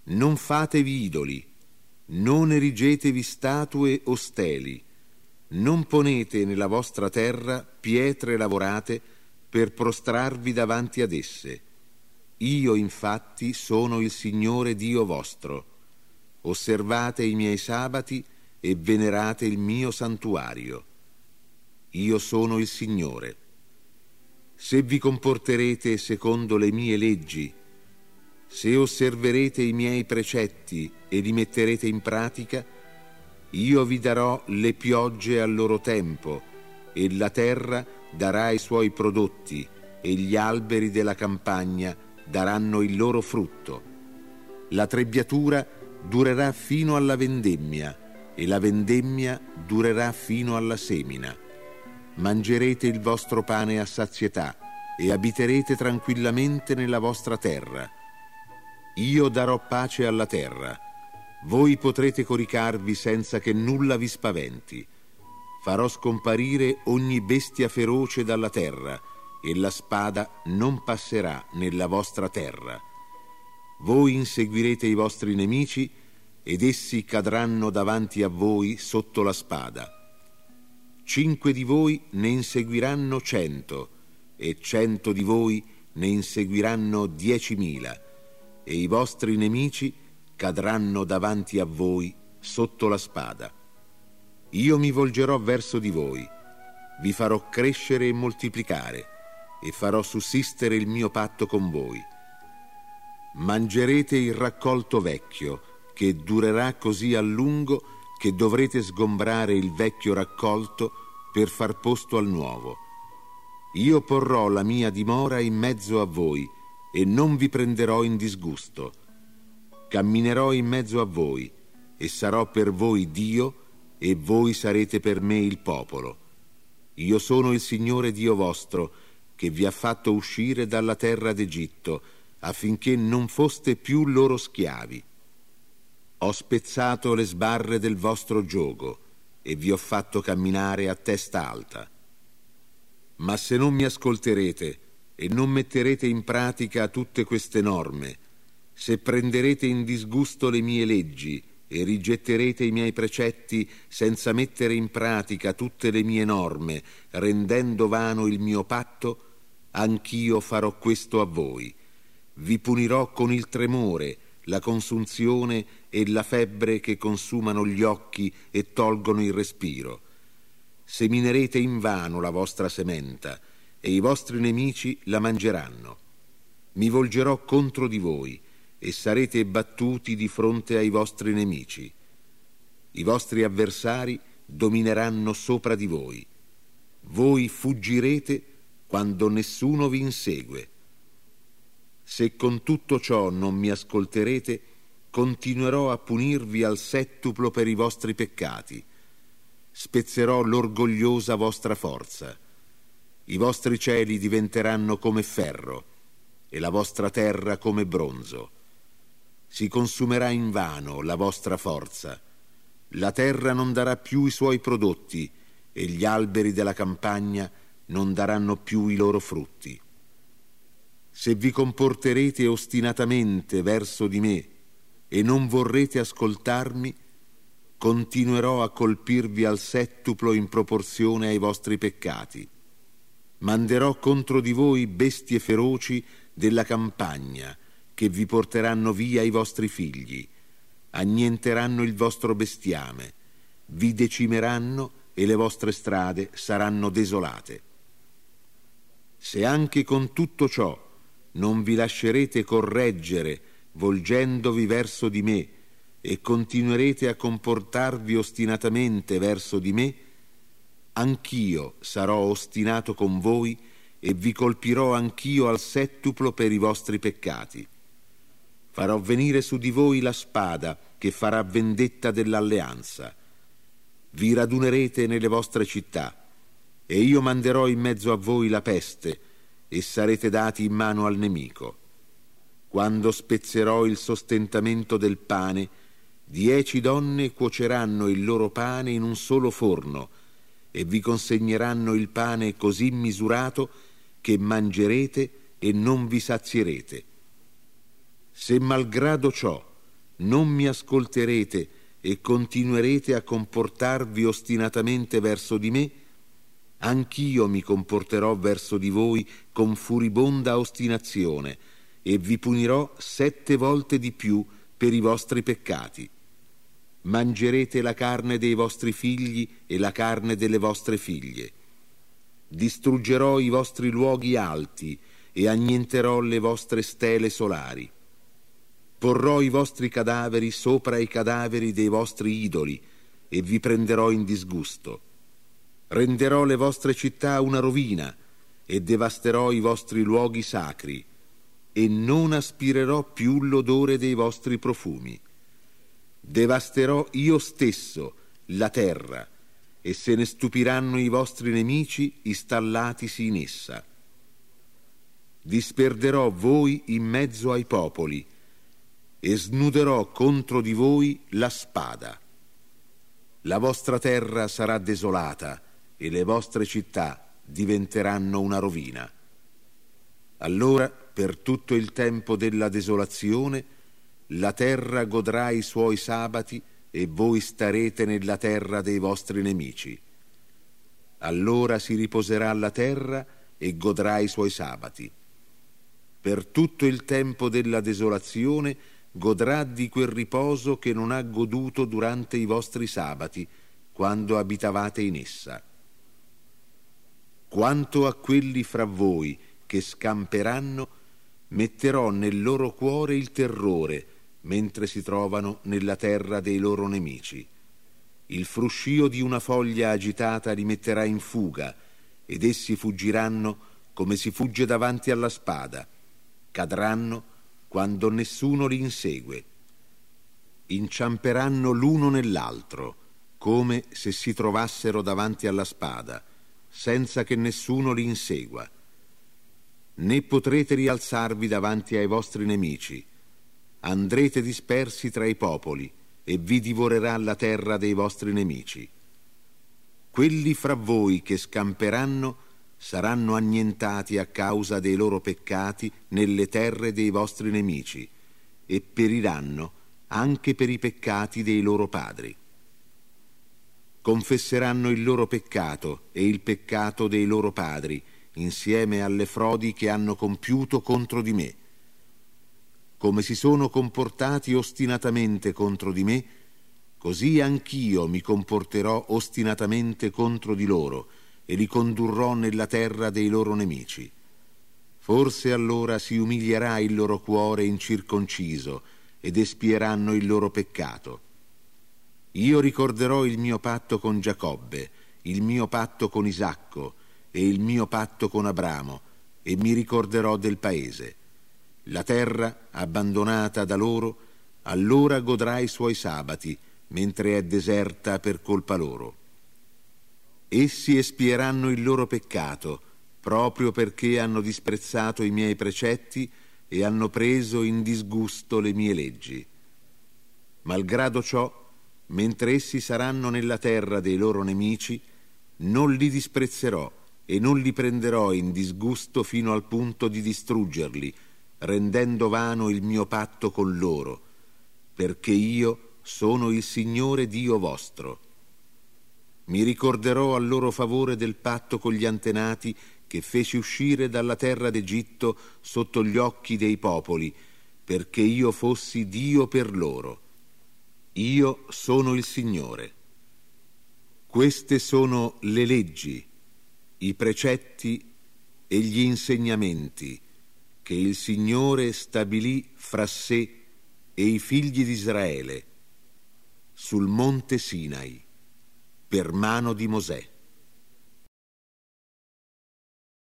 non fatevi idoli, non erigetevi statue o steli, non ponete nella vostra terra pietre lavorate per prostrarvi davanti ad esse. Io infatti sono il Signore Dio vostro. Osservate i miei sabati e venerate il mio santuario. Io sono il Signore. Se vi comporterete secondo le mie leggi, se osserverete i miei precetti e li metterete in pratica, io vi darò le piogge al loro tempo, e la terra darà i suoi prodotti, e gli alberi della campagna daranno il loro frutto. La trebbiatura durerà fino alla vendemmia, e la vendemmia durerà fino alla semina. Mangerete il vostro pane a sazietà, e abiterete tranquillamente nella vostra terra. Io darò pace alla terra. Voi potrete coricarvi senza che nulla vi spaventi. Farò scomparire ogni bestia feroce dalla terra, e la spada non passerà nella vostra terra. Voi inseguirete i vostri nemici, ed essi cadranno davanti a voi sotto la spada. 5 di voi ne inseguiranno 100, e 100 di voi ne inseguiranno 10.000, e i vostri nemici cadranno davanti a voi sotto la spada. Io mi volgerò verso di voi, vi farò crescere e moltiplicare, e farò sussistere il mio patto con voi. Mangerete il raccolto vecchio, che durerà così a lungo che dovrete sgombrare il vecchio raccolto per far posto al nuovo. Io porrò la mia dimora in mezzo a voi, e non vi prenderò in disgusto. Camminerò in mezzo a voi, e sarò per voi Dio, e voi sarete per me il popolo. Io sono il Signore Dio vostro, che vi ha fatto uscire dalla terra d'Egitto, affinché non foste più loro schiavi. Ho spezzato le sbarre del vostro giogo, e vi ho fatto camminare a testa alta. Ma se non mi ascolterete e non metterete in pratica tutte queste norme, se prenderete in disgusto le mie leggi e rigetterete i miei precetti senza mettere in pratica tutte le mie norme, rendendo vano il mio patto, anch'io farò questo a voi. Vi punirò con il tremore, la consunzione e la febbre che consumano gli occhi e tolgono il respiro. Seminerete invano la vostra sementa, e i vostri nemici la mangeranno. Mi volgerò contro di voi, e sarete battuti di fronte ai vostri nemici. I vostri avversari domineranno sopra di voi. Voi fuggirete quando nessuno vi insegue. Se con tutto ciò non mi ascolterete, continuerò a punirvi al settuplo per i vostri peccati. Spezzerò l'orgogliosa vostra forza. I vostri cieli diventeranno come ferro, e la vostra terra come bronzo. Si consumerà invano la vostra forza. La terra non darà più i suoi prodotti, e gli alberi della campagna non daranno più i loro frutti. Se vi comporterete ostinatamente verso di me e non vorrete ascoltarmi, continuerò a colpirvi al settuplo in proporzione ai vostri peccati. Manderò contro di voi bestie feroci della campagna, che vi porteranno via i vostri figli, annienteranno il vostro bestiame, vi decimeranno e le vostre strade saranno desolate. Se anche con tutto ciò non vi lascerete correggere volgendovi verso di me e continuerete a comportarvi ostinatamente verso di me, anch'io sarò ostinato con voi e vi colpirò anch'io al settuplo per i vostri peccati. Farò venire su di voi la spada che farà vendetta dell'alleanza. Vi radunerete nelle vostre città, e io manderò in mezzo a voi la peste, e sarete dati in mano al nemico. Quando spezzerò il sostentamento del pane, 10 donne cuoceranno il loro pane in un solo forno, e vi consegneranno il pane così misurato che mangerete e non vi sazierete. Se malgrado ciò non mi ascolterete e continuerete a comportarvi ostinatamente verso di me, anch'io mi comporterò verso di voi con furibonda ostinazione e vi punirò 7 volte di più per i vostri peccati. Mangerete la carne dei vostri figli e la carne delle vostre figlie. Distruggerò i vostri luoghi alti e annienterò le vostre stele solari. Porrò i vostri cadaveri sopra i cadaveri dei vostri idoli e vi prenderò in disgusto. Renderò le vostre città una rovina e devasterò i vostri luoghi sacri e non aspirerò più l'odore dei vostri profumi. Devasterò io stesso la terra e se ne stupiranno i vostri nemici installatisi in essa. Disperderò voi in mezzo ai popoli e snuderò contro di voi la spada. La vostra terra sarà desolata e le vostre città diventeranno una rovina. Allora, per tutto il tempo della desolazione, la terra godrà i suoi sabati e voi starete nella terra dei vostri nemici. Allora si riposerà la terra e godrà i suoi sabati. Per tutto il tempo della desolazione godrà di quel riposo che non ha goduto durante i vostri sabati, quando abitavate in essa. Quanto a quelli fra voi che scamperanno, metterò nel loro cuore il terrore, mentre si trovano nella terra dei loro nemici. Il fruscio di una foglia agitata li metterà in fuga, ed essi fuggiranno come si fugge davanti alla spada. Cadranno quando nessuno li insegue. Inciamperanno l'uno nell'altro, come se si trovassero davanti alla spada, senza che nessuno li insegua. Né potrete rialzarvi davanti ai vostri nemici. Andrete dispersi tra i popoli e vi divorerà la terra dei vostri nemici. Quelli fra voi che scamperanno saranno annientati a causa dei loro peccati nelle terre dei vostri nemici e periranno anche per i peccati dei loro padri. Confesseranno il loro peccato e il peccato dei loro padri insieme alle frodi che hanno compiuto contro di me. Come si sono comportati ostinatamente contro di me, così anch'io mi comporterò ostinatamente contro di loro e li condurrò nella terra dei loro nemici. Forse allora si umilierà il loro cuore incirconciso ed espieranno il loro peccato. Io ricorderò il mio patto con Giacobbe, il mio patto con Isacco e il mio patto con Abramo, e mi ricorderò del paese. La terra, abbandonata da loro, allora godrà i suoi sabati, mentre è deserta per colpa loro. Essi espieranno il loro peccato, proprio perché hanno disprezzato i miei precetti e hanno preso in disgusto le mie leggi. Malgrado ciò, mentre essi saranno nella terra dei loro nemici, non li disprezzerò e non li prenderò in disgusto fino al punto di distruggerli, rendendo vano il mio patto con loro, perché io sono il Signore Dio vostro. Mi ricorderò a loro favore del patto con gli antenati che feci uscire dalla terra d'Egitto sotto gli occhi dei popoli, perché io fossi Dio per loro. Io sono il Signore. Queste sono le leggi, i precetti e gli insegnamenti che il Signore stabilì fra sé e i figli di Israele sul monte Sinai per mano di Mosè.